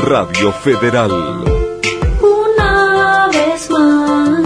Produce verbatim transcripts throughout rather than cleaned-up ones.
Radio Federal. Una vez más,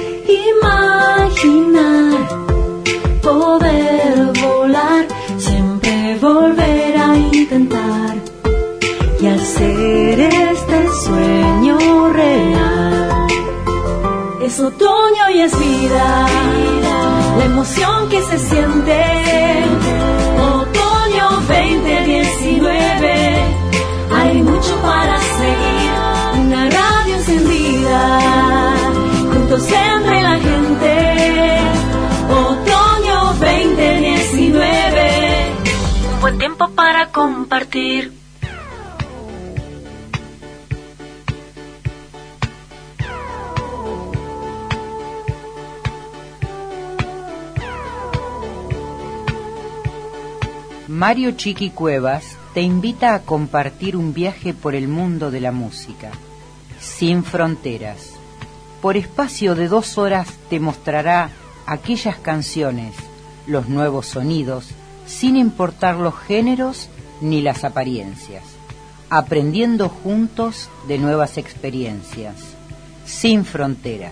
imaginar poder volar, siempre volver a intentar y hacer este sueño real. Es otoño y es vida, la emoción que se siente. Otoño veinte diecinueve, hay mucho para seguir, una radio encendida, juntos entre la gente. Otoño veinte diecinueve, un buen tiempo para compartir. Mario Chiqui Cuevas te invita a compartir un viaje por el mundo de la música, sin fronteras. Por espacio de dos horas te mostrará aquellas canciones, los nuevos sonidos, sin importar los géneros ni las apariencias, aprendiendo juntos de nuevas experiencias, sin fronteras.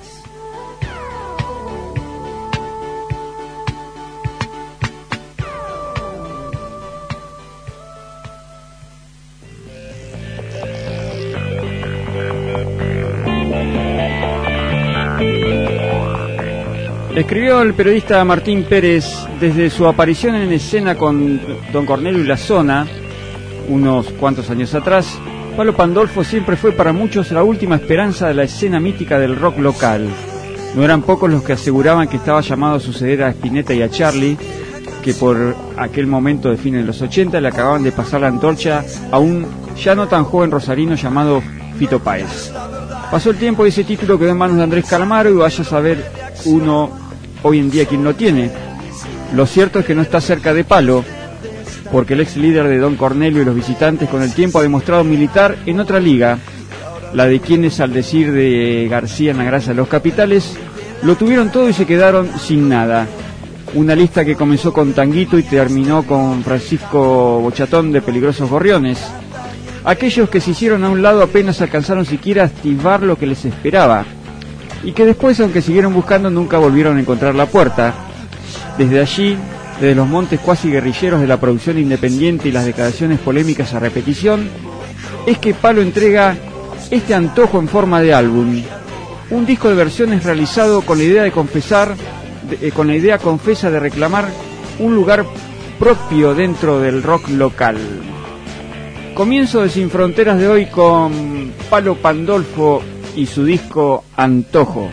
Escribió el periodista Martín Pérez desde su aparición en escena con Don Cornelio y la Zona, unos cuantos años atrás. Palo Pandolfo siempre fue para muchos la última esperanza de la escena mítica del rock local. No eran pocos los que aseguraban que estaba llamado a suceder a Spinetta y a Charlie, que por aquel momento de fines de los ochenta le acababan de pasar la antorcha a un ya no tan joven rosarino llamado Fito Páez. Pasó el tiempo y ese título quedó en manos de Andrés Calamaro, y vaya a saber uno hoy en día quién lo tiene. Lo cierto es que no está cerca de Palo, porque el ex líder de Don Cornelio y los Visitantes con el tiempo ha demostrado militar en otra liga, la de quienes, al decir de García en La Grasa de los Capitales, lo tuvieron todo y se quedaron sin nada. Una lista que comenzó con Tanguito y terminó con Francisco Bochatón de Peligrosos Gorriones. Aquellos que se hicieron a un lado apenas alcanzaron siquiera a atisbar lo que les esperaba, y que después, aunque siguieron buscando, nunca volvieron a encontrar la puerta. Desde allí, desde los montes cuasi guerrilleros de la producción independiente y las declaraciones polémicas a repetición, es que Palo entrega este antojo en forma de álbum, un disco de versiones realizado con la idea de confesar, de, eh, con la idea confesa de reclamar un lugar propio dentro del rock local. Comienzo de Sin Fronteras de hoy con Palo Pandolfo y su disco Antojo.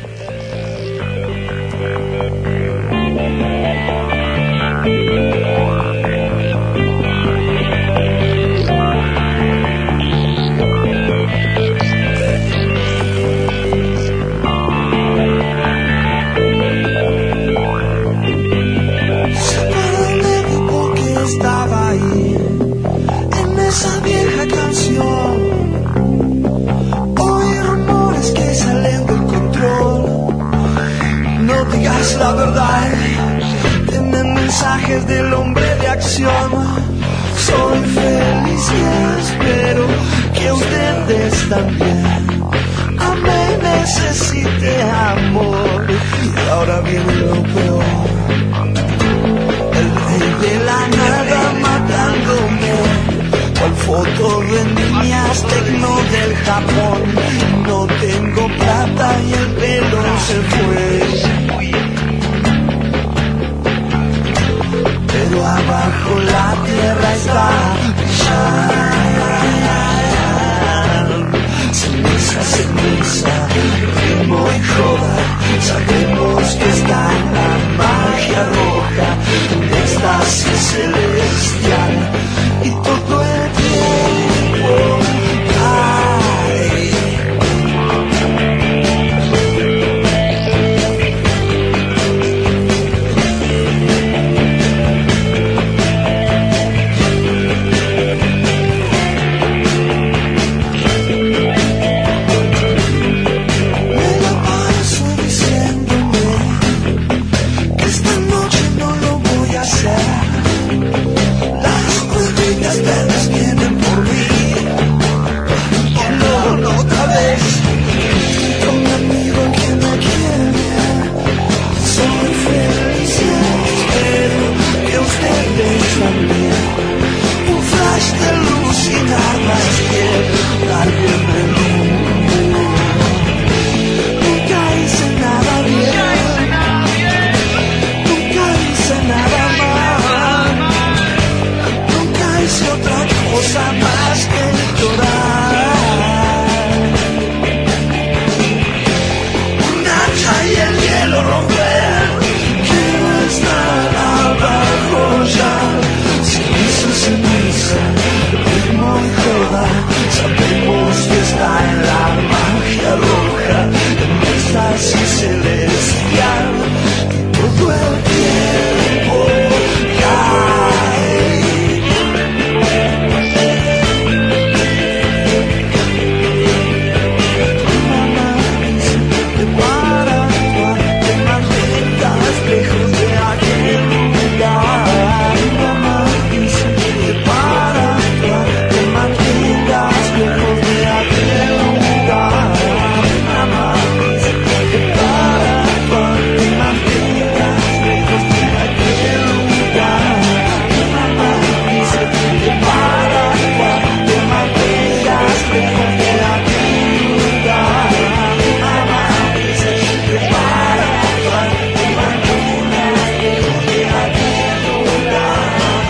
Estaba ahí en esa vieja canción. Oí rumores que salen del control. No digas la verdad. Tienen mensajes del hombre de acción. Soy feliz y espero que ustedes también. Amé, necesite amor. Y ahora viene lo peor. De la nada matándome, cual foto de niñas tecno del Japón. No tengo plata y el pelo se fue, pero abajo la tierra está. Ceniza, ceniza, ritmo y joda. Sabemos que está la magia roja, un éxtasis celestial, y todo el tiempo hay quiero dar bien el rumbo. Nunca hice nada bien, nunca hice nada mal, nunca hice otra cosa más que llorar. Y el hielo romper, quiero estar abajo ya. Ceniza, ceniza, ritmo y joda. Sabemos que está en la magia roja, en éxtasis celestial. Todo el tiempo cae. Mamá dice que para lejos de aquel lugar. Mamá dice que para actuar te mantengas lejos de aquel lugar. Mamá dice que para actuar te mantengas lejos de aquel lugar. Mamá dice que para actuar te mantengas lejos de aquel lugar. Mamá dice que para actuar te mantengas lejos de aquel lugar.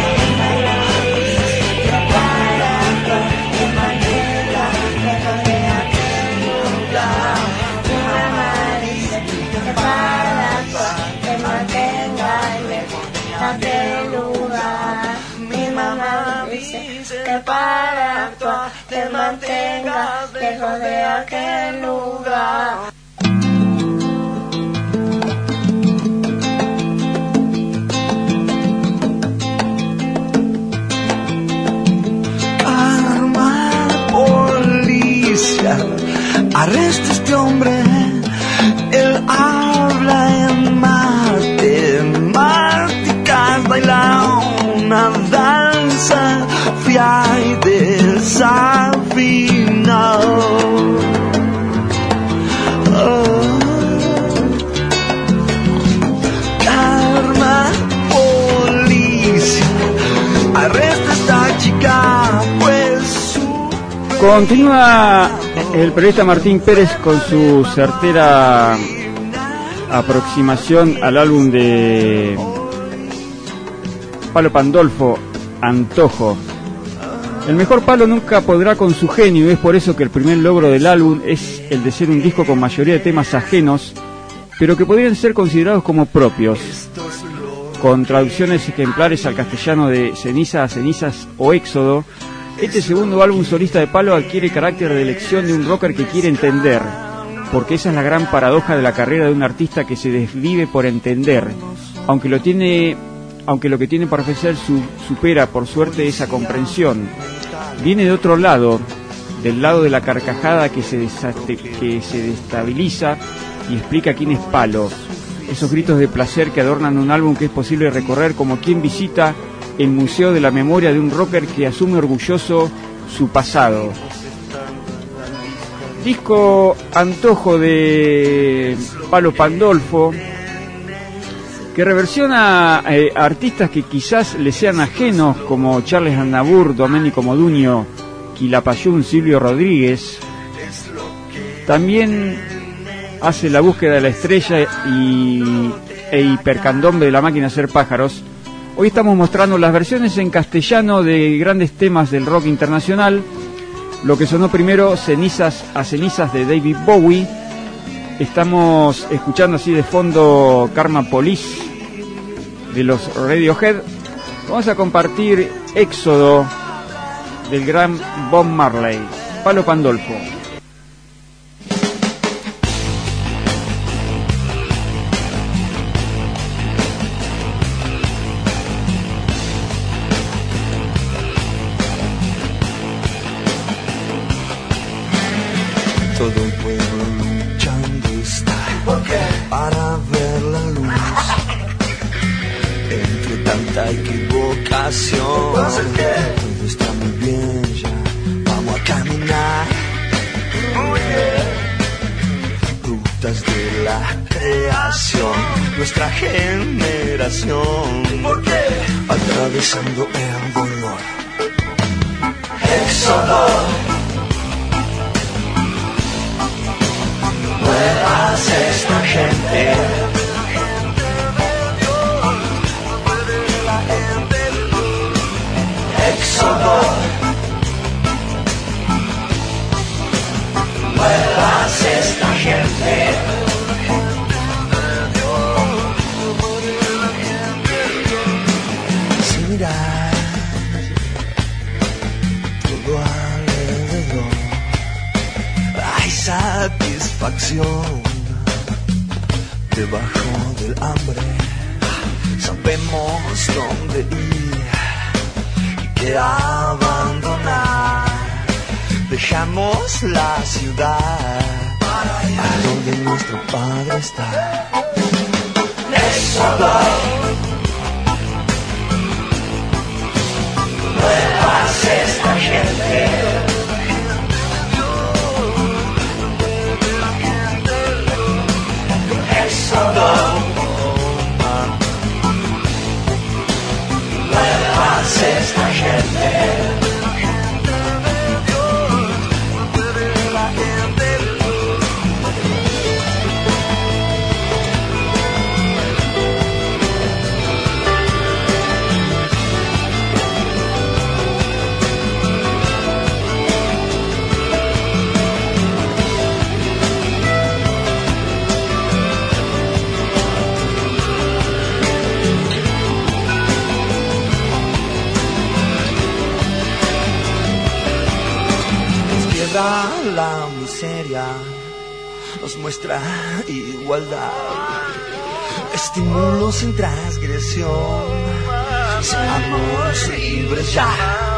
Que para actuar te mantengas lejos de aquel lugar. Mamá dice que para actuar te mantengas lejos de aquel lugar. Mi mamá dice que para actuar te mantengas lejos de aquel lugar. Policía, arresta a este hombre. Él habla en matemáticas, baila una danza fría y desafinada. Oh. Karma, policía, arresta a esta chica, pues. Continúa el periodista Martín Pérez con su certera aproximación al álbum de Palo Pandolfo, Antojo. El mejor Palo nunca podrá con su genio, y es por eso que el primer logro del álbum es el de ser un disco con mayoría de temas ajenos, pero que podrían ser considerados como propios, con traducciones ejemplares al castellano de Ceniza a Cenizas o Éxodo. Este segundo álbum solista de Palo adquiere carácter de elección de un rocker que quiere entender, porque esa es la gran paradoja de la carrera de un artista que se desvive por entender, aunque lo tiene, aunque lo que tiene para ofrecer su, supera por suerte esa comprensión. Viene de otro lado, del lado de la carcajada que se, desate, que se destabiliza y explica quién es Palo. Esos gritos de placer que adornan un álbum que es posible recorrer como quien visita el Museo de la Memoria de un rocker que asume orgulloso su pasado. Disco Antojo de Palo Pandolfo, que reversiona eh, a artistas que quizás le sean ajenos, como Charles Aznavour, Domenico Modugno, Quilapayún, Silvio Rodríguez. También hace La Búsqueda de la Estrella y, e Hipercandombe de La Máquina de Hacer Pájaros. Hoy estamos mostrando las versiones en castellano de grandes temas del rock internacional. Lo que sonó primero, Cenizas a Cenizas de David Bowie. Estamos escuchando así de fondo Karma Police de los Radiohead. Vamos a compartir Éxodo del gran Bob Marley. Palo Pandolfo. Todo el pueblo luchando está para ver la luz entre tanta equivocación. Todo está muy bien ya, vamos a caminar rutas de la creación, nuestra generación, atravesando el dolor. Éxodo. gente. Éxodo. Muevas esta gente. Sin mirar todo alrededor, hay satisfacción debajo del hambre. Sabemos dónde ir y qué abandonar. Dejamos la ciudad a donde nuestro Padre está. Éxodo. Muevas esta gente. Éxodo. Muevas esta gente. La miseria nos muestra igualdad, estímulo sin transgresión, seamos libres ya.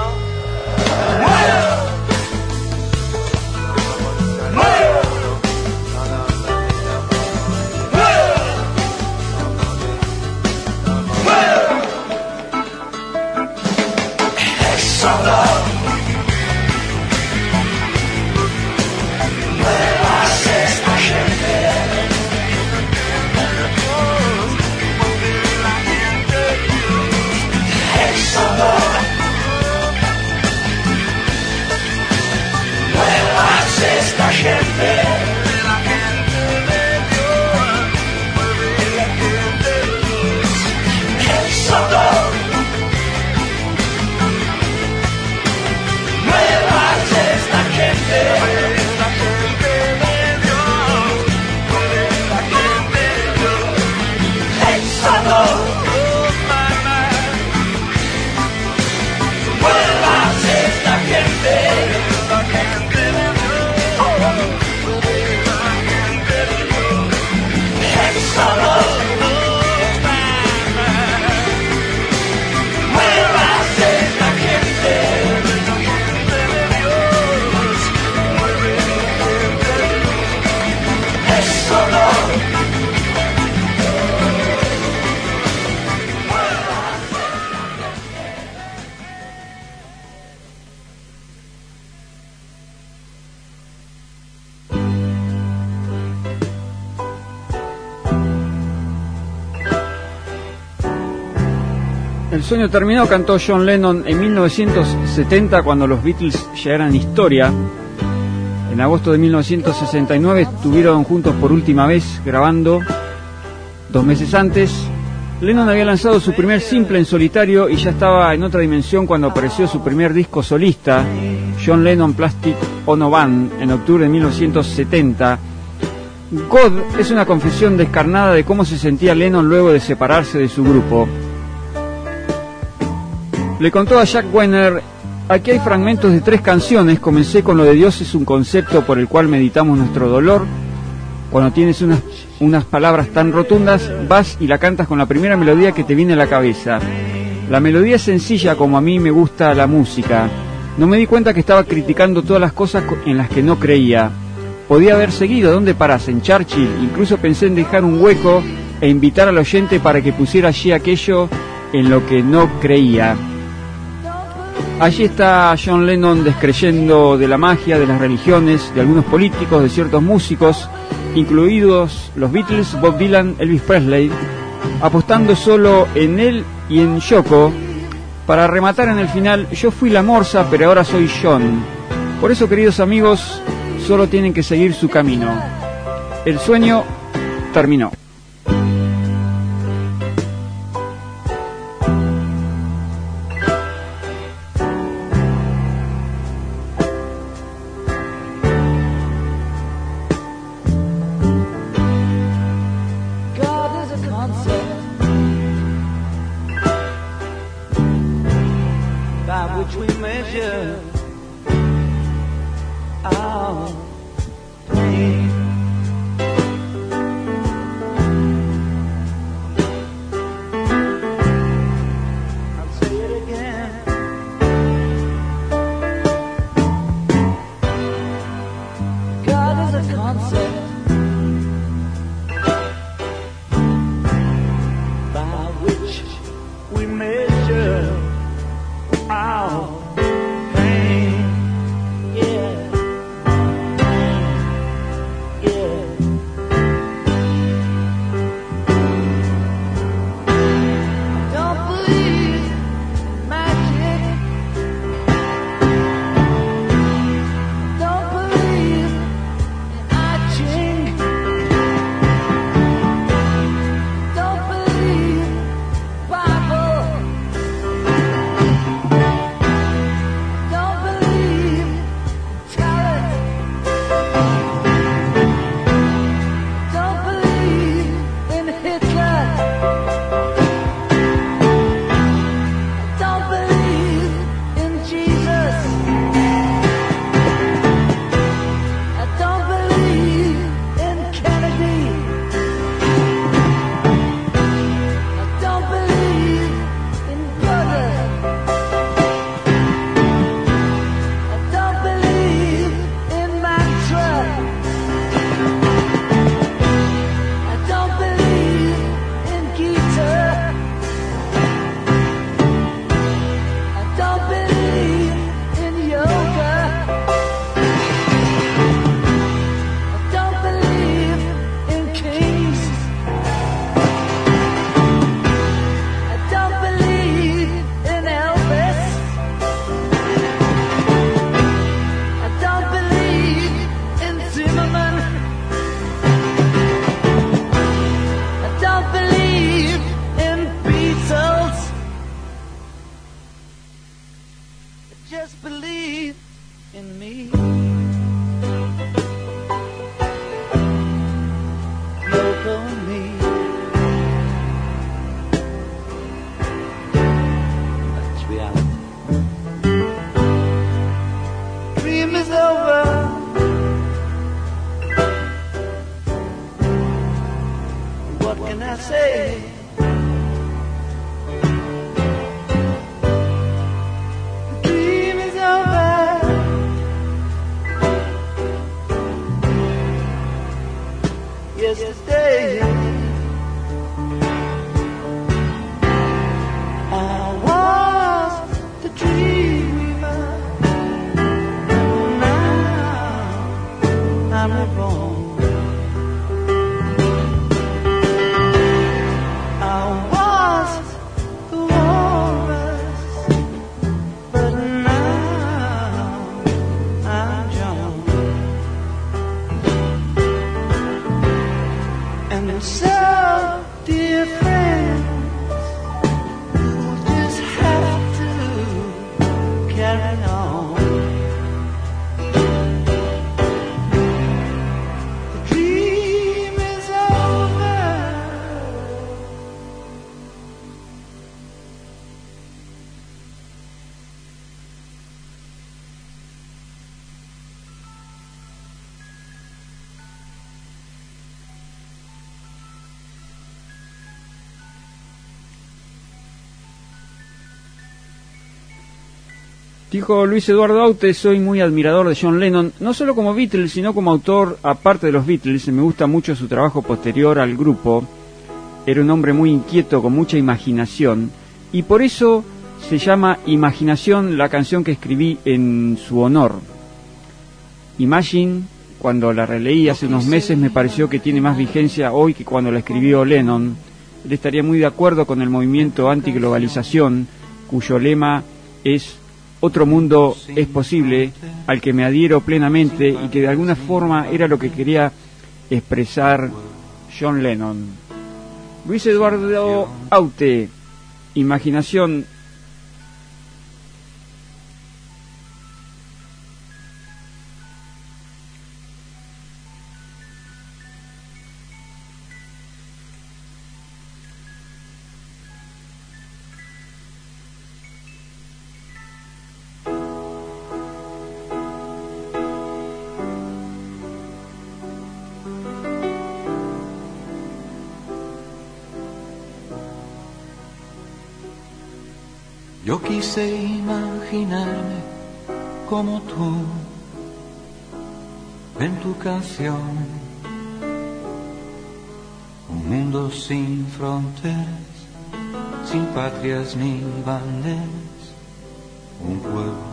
El sueño terminó, cantó John Lennon en mil novecientos setenta, cuando los Beatles ya eran historia. En agosto de mil novecientos sesenta y nueve estuvieron juntos por última vez grabando. Dos meses antes, Lennon había lanzado su primer simple en solitario y ya estaba en otra dimensión cuando apareció su primer disco solista, John Lennon Plastic Ono Band, en octubre de mil novecientos setenta. God es una confesión descarnada de cómo se sentía Lennon luego de separarse de su grupo. Le contó a Jack Wenner: aquí hay fragmentos de tres canciones. Comencé con lo de Dios es un concepto por el cual meditamos nuestro dolor. Cuando tienes unas, unas palabras tan rotundas, vas y la cantas con la primera melodía que te viene a la cabeza. La melodía es sencilla como a mí me gusta la música. No me di cuenta que estaba criticando todas las cosas en las que no creía. Podía haber seguido. ¿Dónde parás? En Churchill. Incluso pensé en dejar un hueco e invitar al oyente para que pusiera allí aquello en lo que no creía. Allí está John Lennon descreyendo de la magia, de las religiones, de algunos políticos, de ciertos músicos, incluidos los Beatles, Bob Dylan, Elvis Presley, apostando solo en él y en Yoko, para rematar en el final: yo fui la morsa, pero ahora soy John. Por eso, queridos amigos, solo tienen que seguir su camino. El sueño terminó. which we measure our pain. I'll say it again. God is a concept by which we measure our pain. Yeah, yeah. Don't believe magic. Don't believe in I Ching. Don't believe Bible. Don't believe talent. Don't believe in Hitler. Don't believe in Jesus. I don't believe in Kennedy. I don't believe in brother. I don't believe in mantra. I don't believe in Gita. I don't believe in yoga. I don't believe in kings. I don't believe in Elvis. I don't believe in Zimmerman. I don't believe in Beatles. I just believe in me. Yoko and me. That's reality. Dream is over. What can I say? The dream is over. Yesterday I was the dreamer. Now I'm wrong. I was the walrus, but now I'm John. And so, dear friends, we'll just have to carry on. The dream is over. Dijo Luis Eduardo Aute: soy muy admirador de John Lennon, no solo como Beatle, sino como autor, aparte de los Beatles. Me gusta mucho su trabajo posterior al grupo. Era un hombre muy inquieto, con mucha imaginación, y por eso se llama Imaginación la canción que escribí en su honor. Imagine, cuando la releí hace unos meses, me pareció que tiene más vigencia hoy que cuando la escribió Lennon. Él estaría muy de acuerdo con el movimiento antiglobalización, cuyo lema es "Otro mundo es posible", al que me adhiero plenamente y que de alguna forma era lo que quería expresar John Lennon. Luis Eduardo Aute, Imaginación. Yo quise imaginarme como tú en tu canción, un mundo sin fronteras, sin patrias ni banderas, un pueblo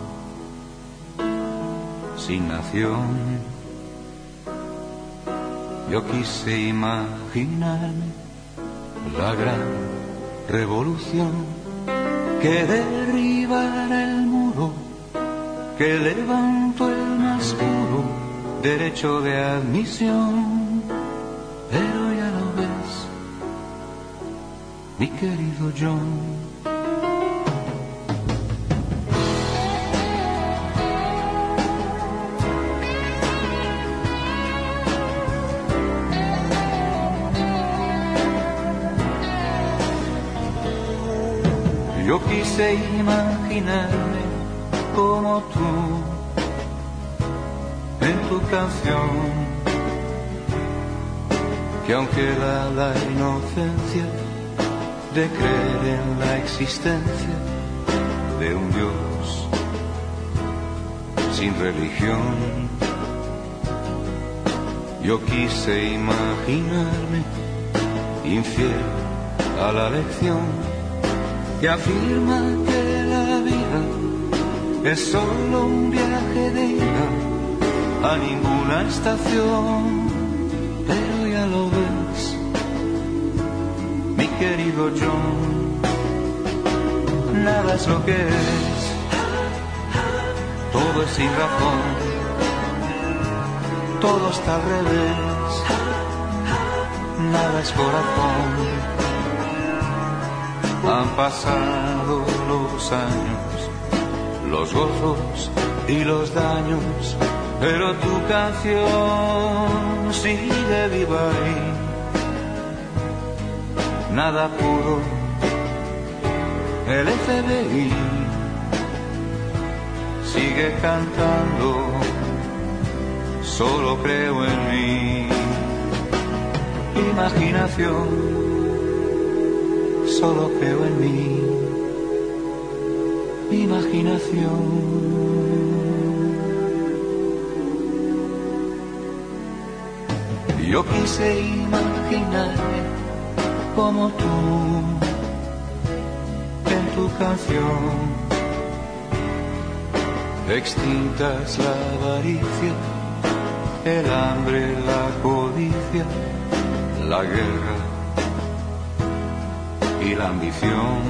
sin nación. Yo quise imaginarme la gran revolución que derribara el muro, que levantó el más puro derecho de admisión. Pero ya lo ves, mi querido John. Yo quise imaginarme como tú en tu canción, que aún queda la inocencia de creer en la existencia de un Dios sin religión. Yo quise imaginarme infiel a la lección que afirma que la vida es solo un viaje de ida a ninguna estación. Pero ya lo ves, mi querido John, nada es lo que es, todo es sin razón, todo está al revés, nada es corazón. Han pasado los años, los gozos y los daños, pero tu canción sigue viva ahí. Nada pudo el F B I, sigue cantando, solo creo en mí. Imaginación, solo creo en mí, imaginación. Yo quise imaginarme como tú en tu canción, extintas la avaricia, el hambre, la codicia, la guerra y la ambición.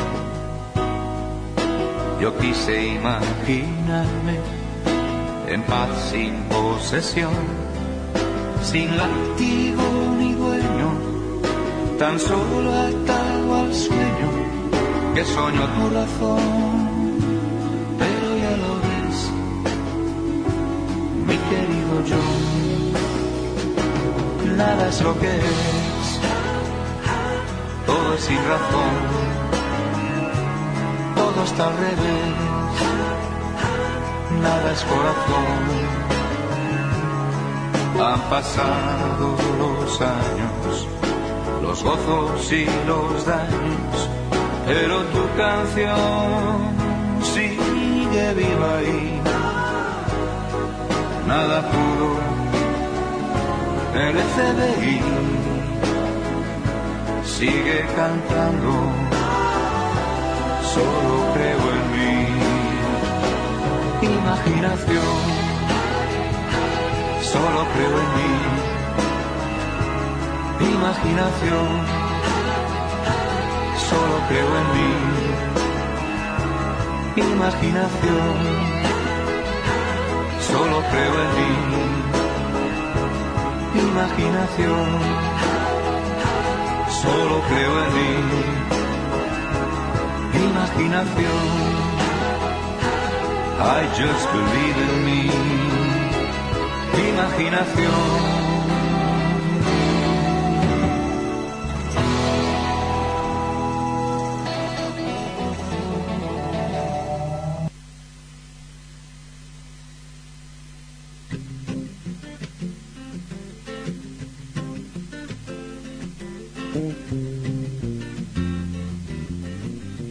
Yo quise imaginarme en paz sin posesión, sin látigo ni dueño, tan solo atado al sueño que soñó tu razón. Pero ya lo ves, mi querido John, nada es lo que es, todo es sin razón, todo está al revés, nada es corazón. Han pasado los años, los gozos y los daños, pero tu canción sigue viva ahí. Nada pudo el F B I, sigue cantando, solo creo en mí. Imaginación, solo creo en mí. Imaginación, solo creo en mí. Imaginación, solo creo en mí. Imaginación, solo creo en mí. Imaginación, I just believe in me. Imaginación.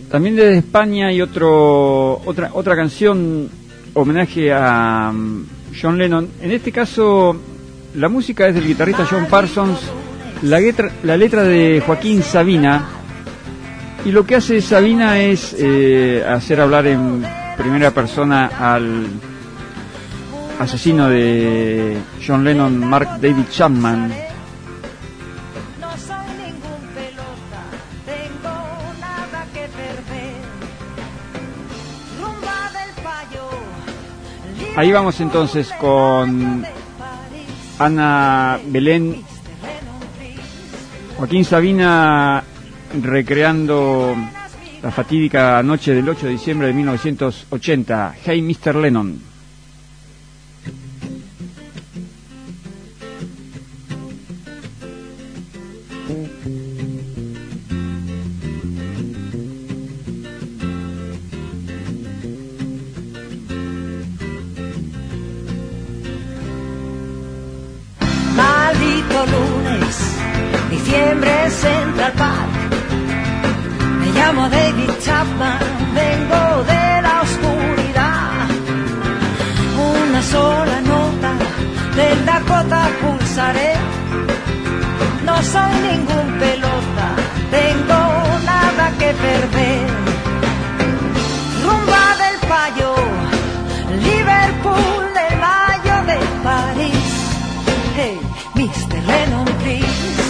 También desde España hay otro, otra, otra canción, homenaje a um, John Lennon. En este caso, la música es del guitarrista John Parsons, la letra, la letra de Joaquín Sabina, y lo que hace Sabina es eh, hacer hablar en primera persona al asesino de John Lennon, Mark David Chapman. Ahí vamos entonces con Ana Belén, Joaquín Sabina recreando la fatídica noche del ocho de diciembre de mil novecientos ochenta. Hey mister Lennon. Lunes, diciembre, Central Park. Me llamo David Chapman, vengo de la oscuridad. Una sola nota del Dakota pulsaré. No soy ningún pelota, tengo nada que perder. Rumba del Payo, Liverpool del mayo de París. Hey, mister Lennon, please.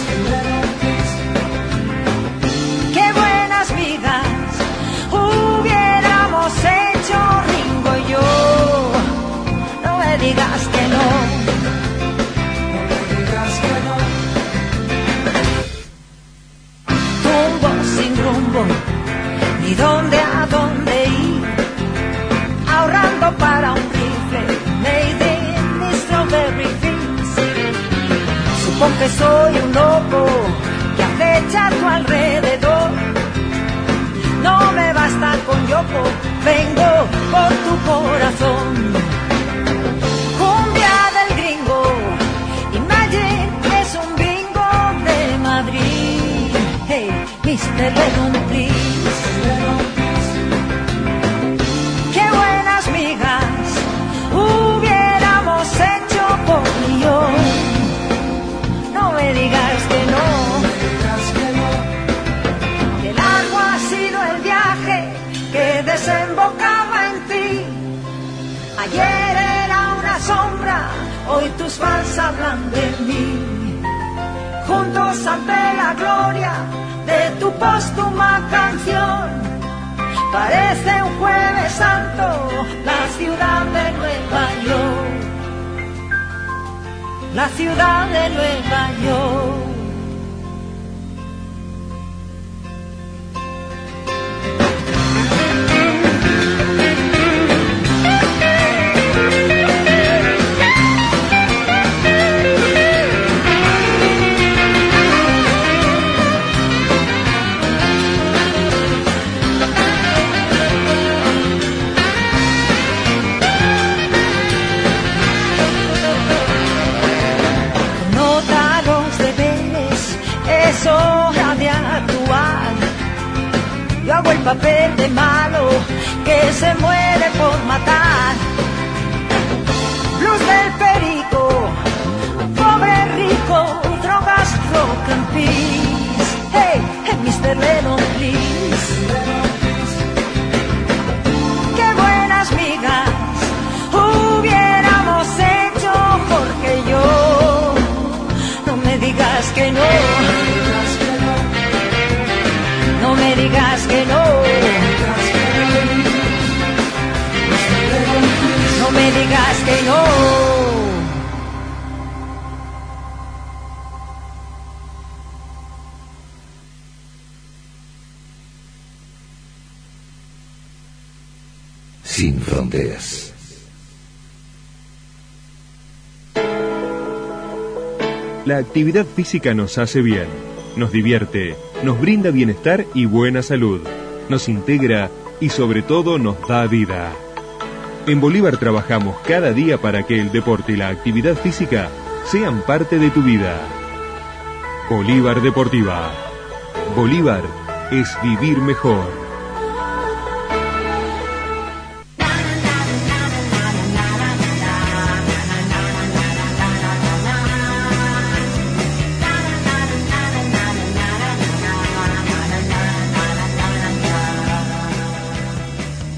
Qué buenas migas hubiéramos hecho Ringo y yo. No me digas que no. No me digas que no. Tumbo sin rumbo, ni dónde a dónde ir. Ahorrando para un rifle, made in Strawberry Fields. Supongo que soy un loco que acecha a tu alrededor. No me basta con Yoko, vengo por tu corazón. Cumbia del gringo, Imagine es un bingo de Madrid. Hey, mister Lennon, please. Qué buenas migas hubiéramos hecho por yo. No me digas que no, que largo ha sido el viaje que desembocaba en ti. Ayer era una sombra, hoy tus fans hablan de mí. Juntos ante la gloria de tu póstuma canción. Parece un jueves santo, la ciudad de Nueva York. La ciudad de Nueva York. Es hora de actuar. Yo hago el papel de malo que se muere por matar. Blues del perico, pobre rico, drogas, rock and peace. Hey, hey, mister Lennon, please. Qué buenas migas hubiéramos hecho Jorge y yo. No me digas que no. No me digas que no. No me digas que no. Sin fronteras. La actividad física nos hace bien, nos divierte, nos brinda bienestar y buena salud, nos integra y sobre todo nos da vida. En Bolívar trabajamos cada día para que el deporte y la actividad física sean parte de tu vida. Bolívar Deportiva. Bolívar es vivir mejor.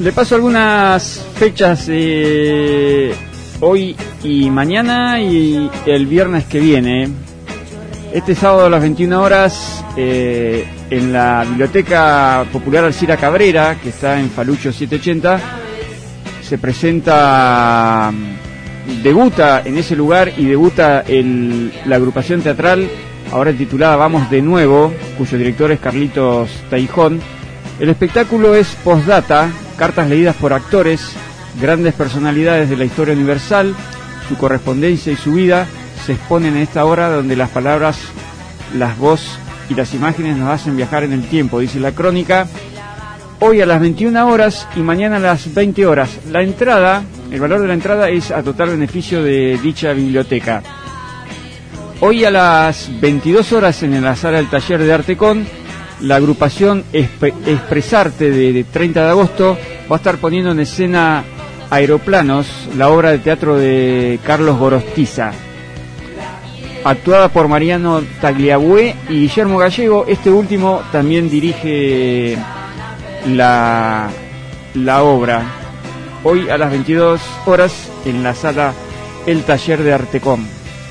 Le paso algunas fechas eh, hoy y mañana y el viernes que viene. Este sábado a las veintiuna horas eh, en la Biblioteca Popular Alcira Cabrera, que está en Falucho setecientos ochenta, se presenta, debuta en ese lugar y debuta el, la agrupación teatral ahora titulada Vamos de Nuevo, cuyo director es Carlitos Taijón. El espectáculo es Postdata, cartas leídas por actores, grandes personalidades de la historia universal, su correspondencia y su vida se exponen en esta obra donde las palabras, las voces y las imágenes nos hacen viajar en el tiempo, dice la crónica. Hoy a las veintiuna horas y mañana a las veinte horas. La entrada, el valor de la entrada es a total beneficio de dicha biblioteca. Hoy a las veintidós horas en la sala del taller de Artecon, la agrupación Esp- Expresarte de, de treinta de agosto va a estar poniendo en escena Aeroplanos, la obra de teatro de Carlos Gorostiza, actuada por Mariano Tagliabue y Guillermo Gallego. Este último también dirige la, la obra. Hoy a las veintidós horas en la sala El Taller de Artecom.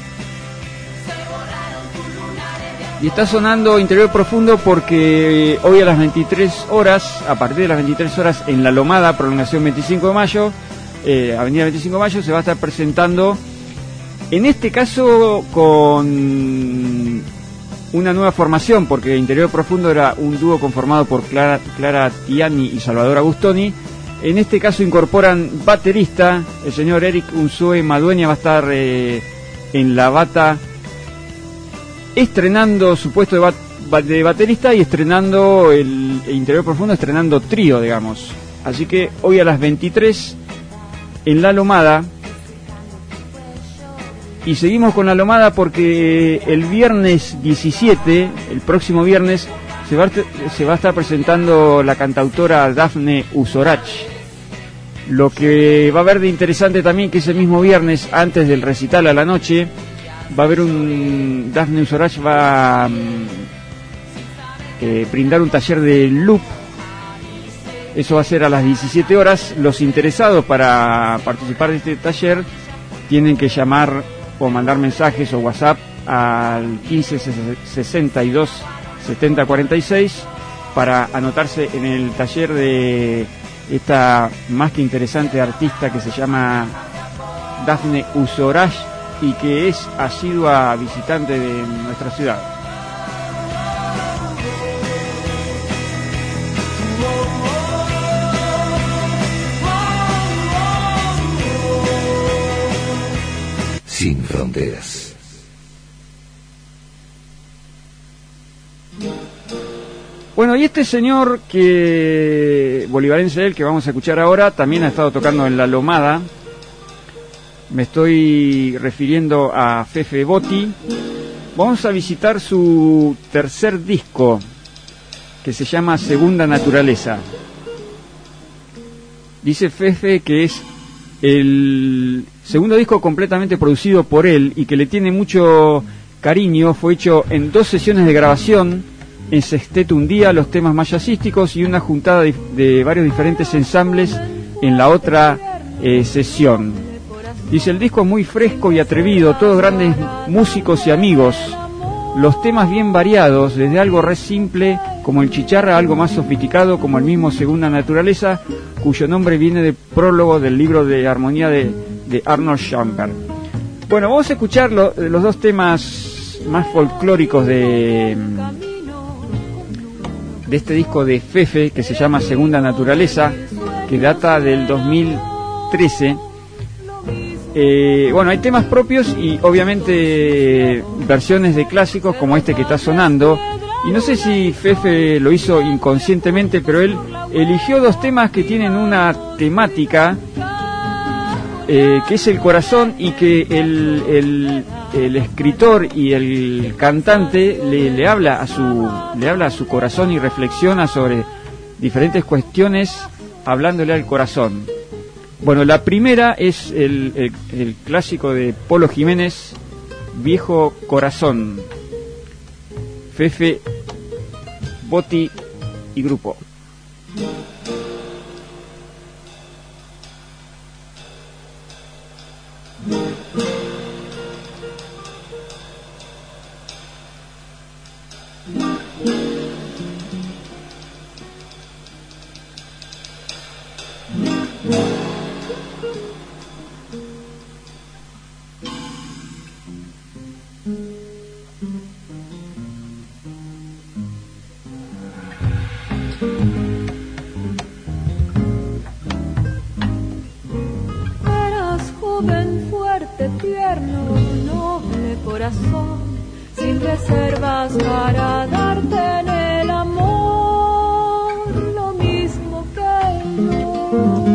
Y está sonando Interior Profundo porque hoy a las veintitrés horas, a partir de las veintitrés horas en La Lomada, prolongación veinticinco de mayo, eh, avenida veinticinco de mayo, se va a estar presentando, en este caso con una nueva formación, porque Interior Profundo era un dúo conformado por Clara, Clara Tiani y Salvador Agustoni. En este caso incorporan baterista, el señor Eric Unzue Madueña va a estar eh, en la bata, estrenando su puesto de, bat, de baterista y estrenando el, el Interior Profundo, estrenando trío, digamos. Así que hoy a las veintitrés en La Lomada. Y seguimos con La Lomada porque el viernes diecisiete, el próximo viernes, se va, se va a estar presentando la cantautora Dafne Usorach. Lo que va a haber de interesante también que ese mismo viernes, antes del recital a la noche, va a haber un... Dafne Usorach va a eh, brindar un taller de loop. Eso va a ser a las diecisiete horas. Los interesados para participar de este taller tienen que llamar o mandar mensajes o WhatsApp al quince sesenta y dos setenta cuarenta y seis para anotarse en el taller de esta más que interesante artista que se llama Dafne Usorach y que es asidua visitante de nuestra ciudad. Sin fronteras. Bueno, y este señor que bolivarense él, que vamos a escuchar ahora, también ha estado tocando en La Lomada. Me estoy refiriendo a Fefe Botti. Vamos a visitar su tercer disco, que se llama Segunda Naturaleza. Dice Fefe que es el segundo disco completamente producido por él y que le tiene mucho cariño. Fue hecho en dos sesiones de grabación, en sexteto un día, los temas más jazzísticos, y una juntada de, de varios diferentes ensambles en la otra eh, sesión. Dice, el disco es muy fresco y atrevido, todos grandes músicos y amigos, los temas bien variados, desde algo re simple como el Chicharra, algo más sofisticado como el mismo Segunda Naturaleza, cuyo nombre viene de prólogo del libro de armonía de, de Arnold Schoenberg. Bueno, vamos a escuchar lo, los dos temas más folclóricos de, de este disco de Fefe, que se llama Segunda Naturaleza, que data del dos mil trece. Eh, bueno, hay temas propios y obviamente versiones de clásicos como este que está sonando. Y no sé si Fefe lo hizo inconscientemente, pero él eligió dos temas que tienen una temática eh, que es el corazón, y que el, el, el escritor y el cantante le, le habla a su le habla a su corazón y reflexiona sobre diferentes cuestiones hablándole al corazón. Bueno, la primera es el, el, el clásico de Polo Jiménez, Viejo Corazón. Fefe Botti y grupo. noble corazón, sin reservas para darte en el amor lo mismo que yo.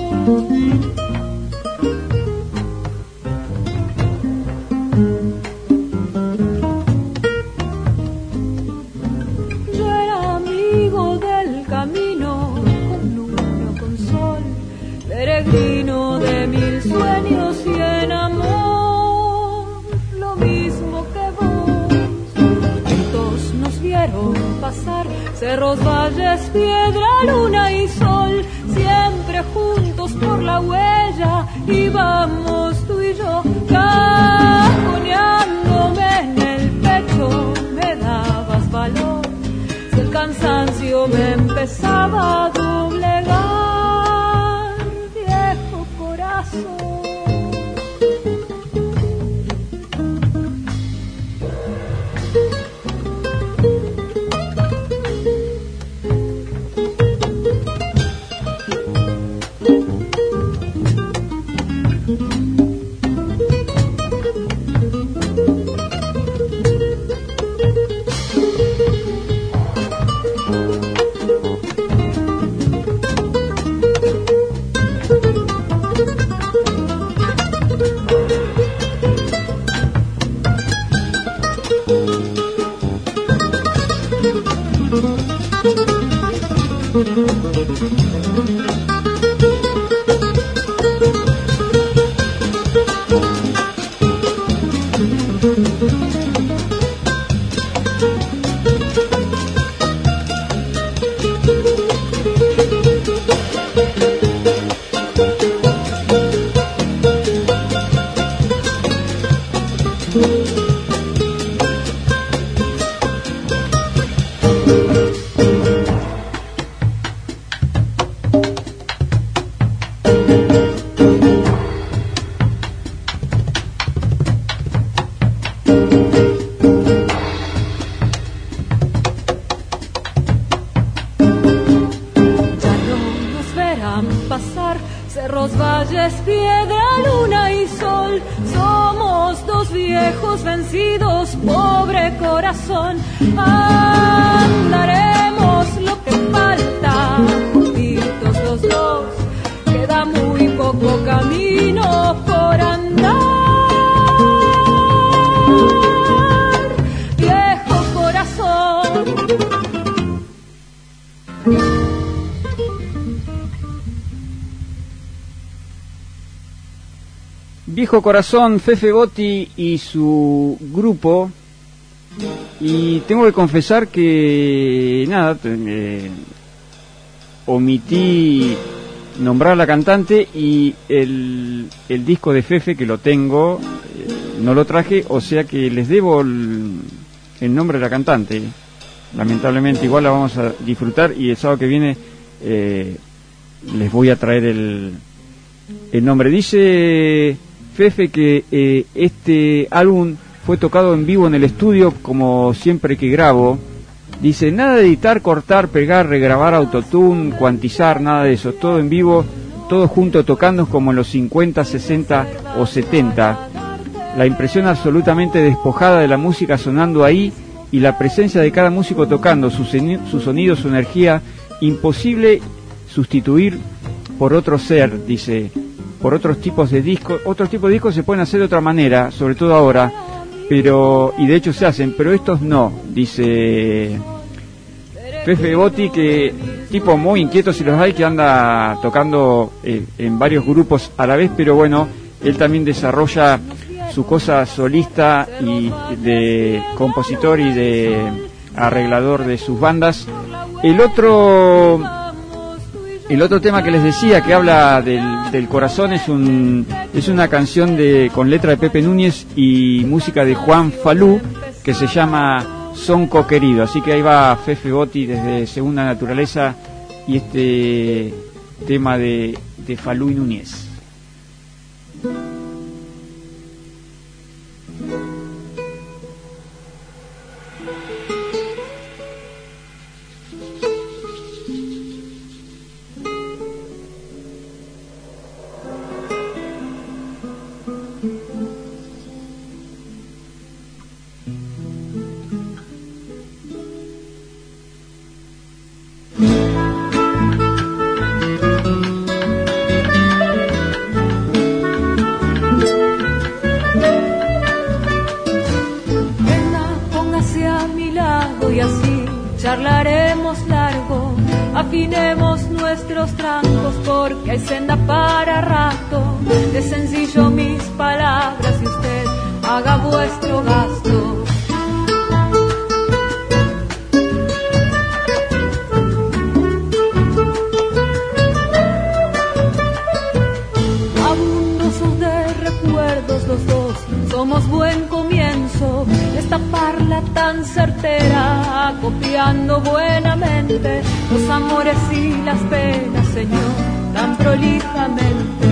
Yo era amigo del camino, con luna, con sol, peregrino de mil sueños y en amor lo mismo que vos. Juntos nos vieron pasar cerros, valles, piedra, luna y sol, siempre juntos por la huella íbamos tú y yo, cajoneándome en el pecho me dabas valor, si el cansancio me empezaba a doblegar, viejo corazón. Viejo Corazón, Fefe Botti y su grupo. Y tengo que confesar que nada, eh, omití nombrar a la cantante, y el, el disco de Fefe, que lo tengo, eh, no lo traje, o sea que les debo el, el nombre de la cantante. Lamentablemente, igual la vamos a disfrutar, y el sábado que viene eh, les voy a traer el, el nombre. Dice Fefe que eh, este álbum fue tocado en vivo en el estudio, como siempre que grabo. Dice, nada de editar, cortar, pegar, regrabar, autotune, cuantizar, nada de eso. Todo en vivo, todo junto, tocando como en los cincuenta, sesenta o setenta. La impresión absolutamente despojada de la música sonando ahí, y la presencia de cada músico tocando, su, su sonido, su energía, imposible sustituir por otro ser, dice, por otros tipos de discos. Otros tipos de discos se pueden hacer de otra manera, sobre todo ahora, pero, y de hecho se hacen, pero estos no, dice Fefe Botti, que tipo muy inquieto si los hay, que anda tocando eh, en varios grupos a la vez, pero bueno, él también desarrolla su cosa solista y de compositor y de arreglador de sus bandas. El otro el otro tema que les decía, que habla del, del corazón, es un es una canción de con letra de Pepe Núñez y música de Juan Falú, que se llama Sonco Querido. Así que ahí va Fefe Botti desde Segunda Naturaleza y este tema de, de Falú y Núñez. lado y así charlaremos largo. Afinemos nuestros trancos porque hay senda para rato. De sencillo mis palabras y usted haga vuestro gasto. Abundosos de recuerdos los dos, somos buen comienzo. Esta parla tan certera, copiando buenamente los amores y las penas, Señor, tan prolijamente.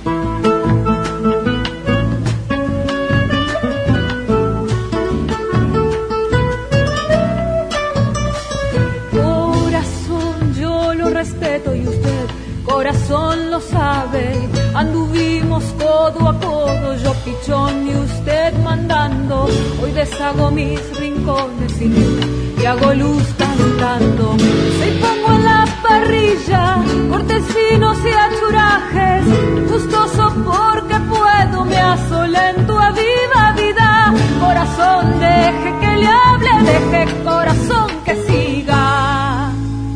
Corazón, yo lo respeto y usted, corazón, lo sabe. Anduvimos codo a codo, yo pichón y usted mandando. Hoy deshago mis rincones sin luz y hago luz cantando. Se pongo en la parrilla cortes finos y achurajes, gustoso porque puedo, me asolento a viva vida. Corazón, deje que le hable, deje corazón que siga.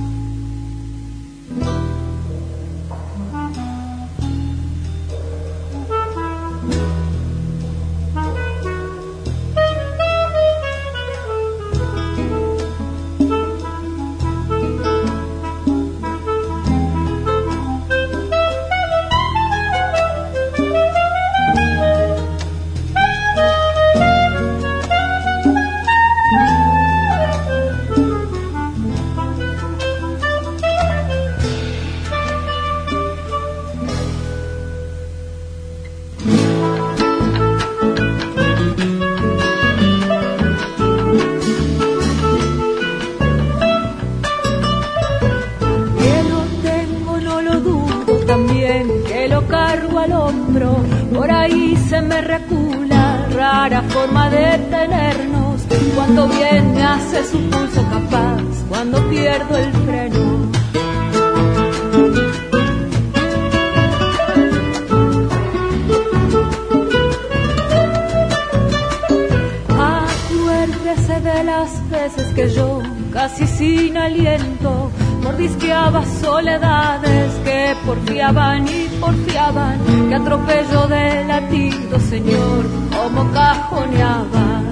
Por ahí se me recula, rara forma de tenernos. Cuando bien me hace su pulso capaz, cuando pierdo el freno. Acuérdese de las veces que yo, casi sin aliento, mordisqueaba soledades que porfiaban y porfiaban, que atropello de latido, Señor, como cajoneaba.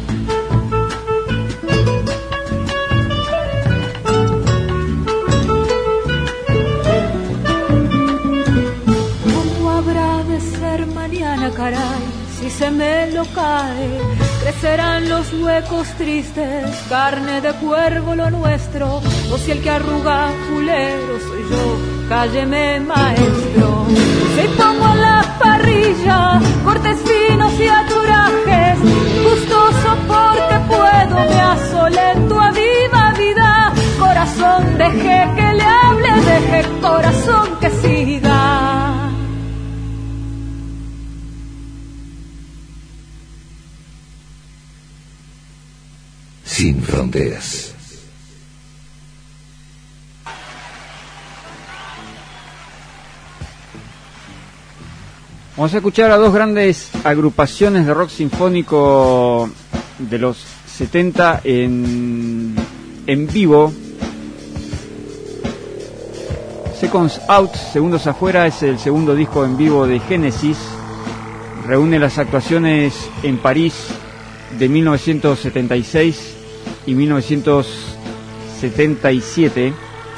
¿Cómo habrá de ser mañana, caray, si se me lo cae? Crecerán los huecos tristes, carne de cuervo lo nuestro, o si el que arruga fulero soy yo, cálleme maestro. Si pongo en la parrilla cortes finos y aturajes, gustoso porque puedo, me asolento a viva vida. Corazón, deje que le hable, deje corazón que siga. Sin fronteras. Vamos a escuchar a dos grandes agrupaciones de rock sinfónico de los setenta en, en vivo. Seconds Out, Segundos Afuera, es el segundo disco en vivo de Génesis. Reúne las actuaciones en París de mil novecientos setenta y seis y mil novecientos setenta y siete.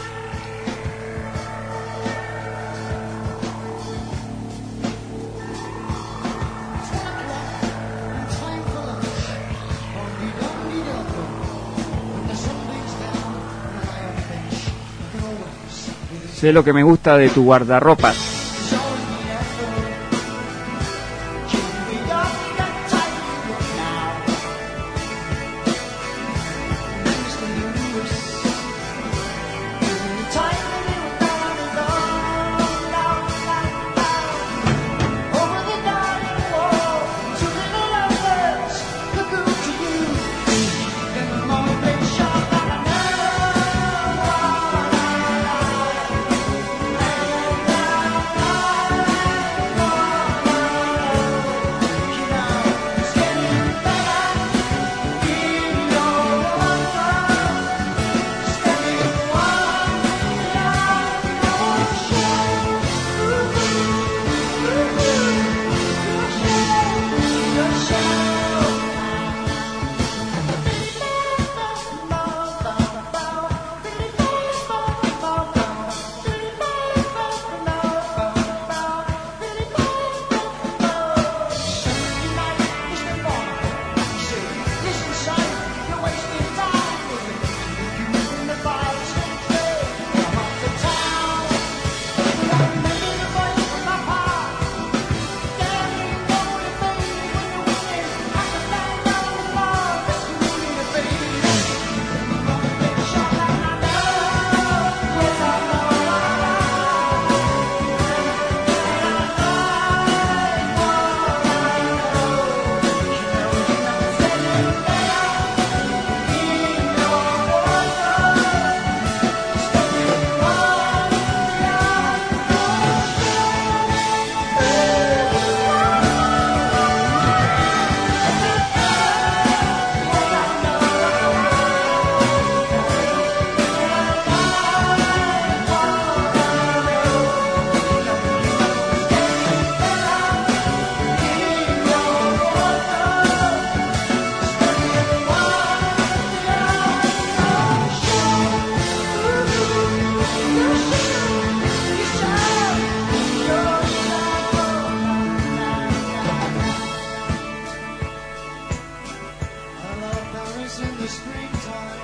Sé lo que me gusta de tu guardarropas. the springtime.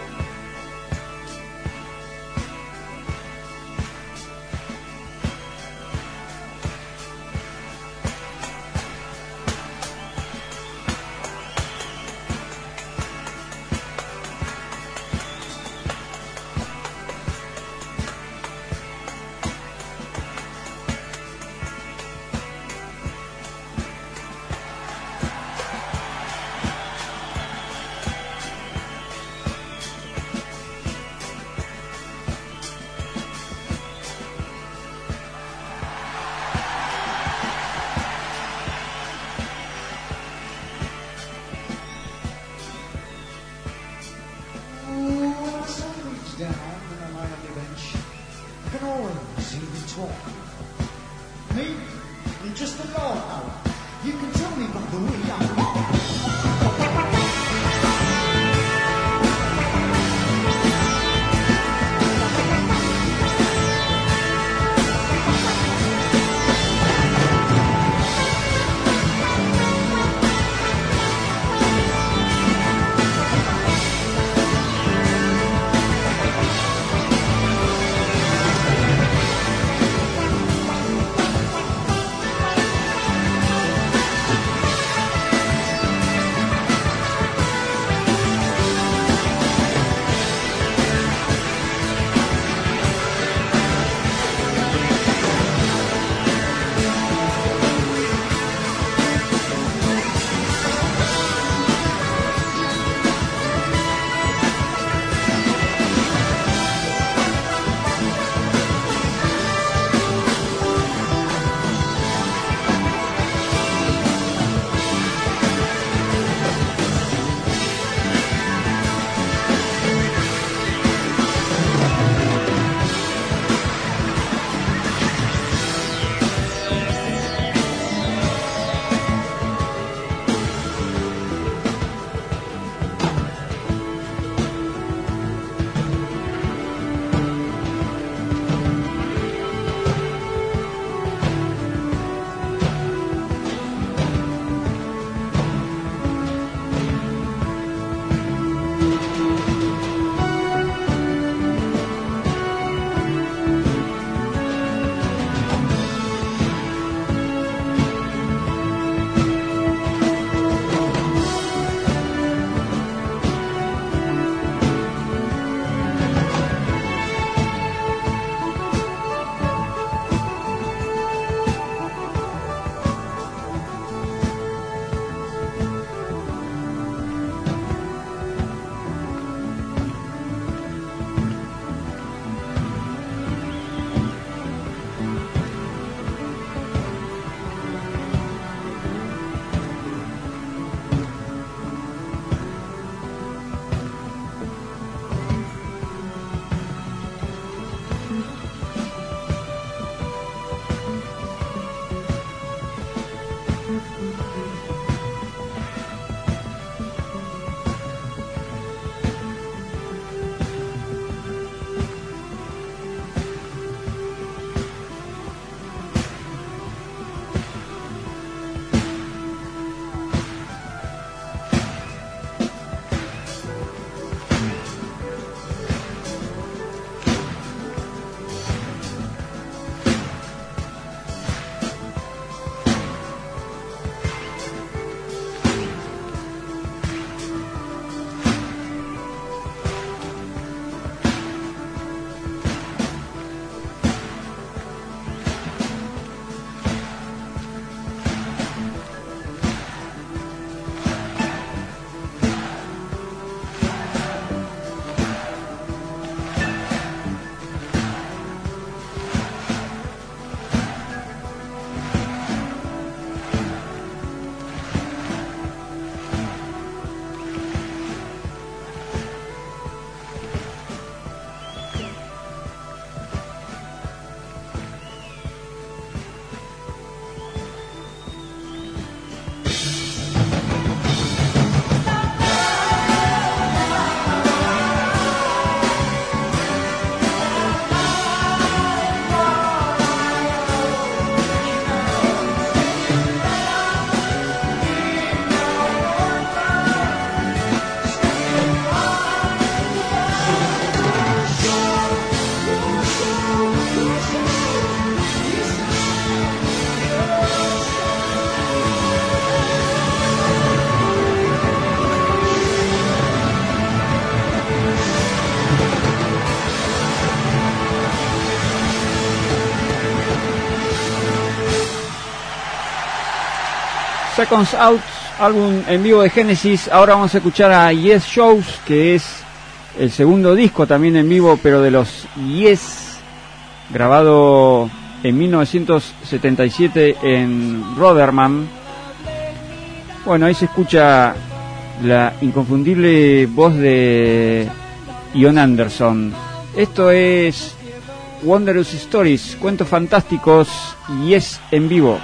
Seconds Out, álbum en vivo de Genesis. Ahora vamos a escuchar a Yes Shows, que es el segundo disco también en vivo, pero de los Yes, grabado en mil novecientos setenta y siete en Roderman. Bueno, ahí se escucha la inconfundible voz de Ian Anderson. Esto es Wondrous Stories, cuentos fantásticos, Yes en vivo.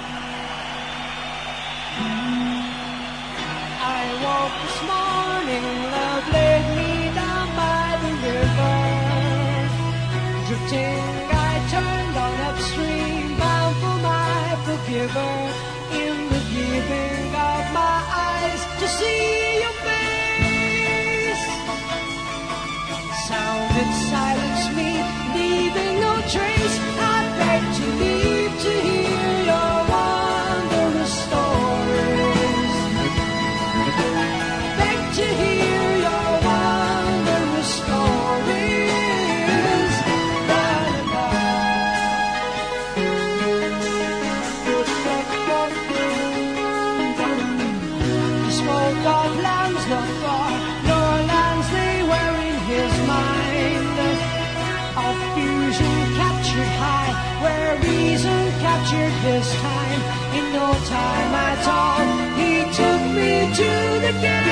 This time, in no time at all, he took me to the gate.